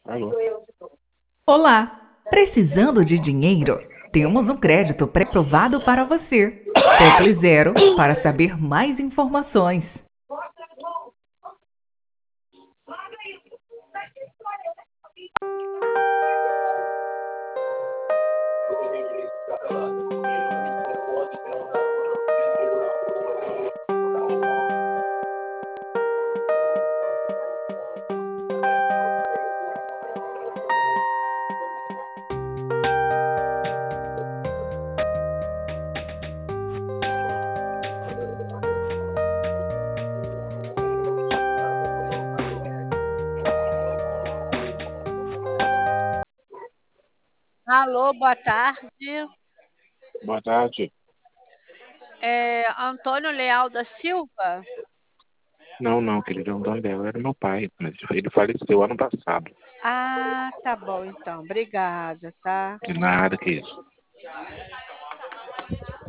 Alô? Olá, precisando de dinheiro? Temos um crédito pré-aprovado para você. Tecle 0 para saber mais informações. Alô, boa tarde. Boa tarde. Antônio Leal da Silva? Não, não, querido, o dono dela era meu pai, mas ele faleceu ano passado. Ah, tá bom então. Obrigada, tá? De nada, que isso.